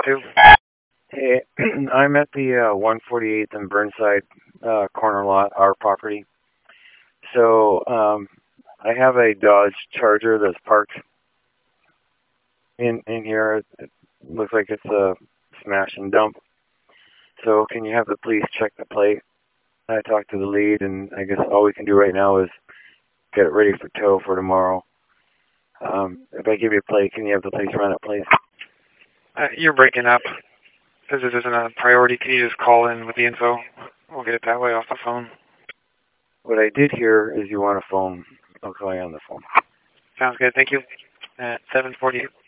Two. Hey, I'm at the 148th and Burnside corner lot, our property. So I have a Dodge Charger that's parked in here. It looks like it's a smash and dump. So can you have the police check the plate? I talked to the lead, and I guess all we can do right now is get it ready for tow for tomorrow. If I give you a plate, can you have the police run it, please? You're breaking up. Because this isn't a priority, can you just call in with the info? We'll get it that way off the phone. What I did hear is you want a phone. I'll call you on the phone. Sounds good. Thank you. At 7:48.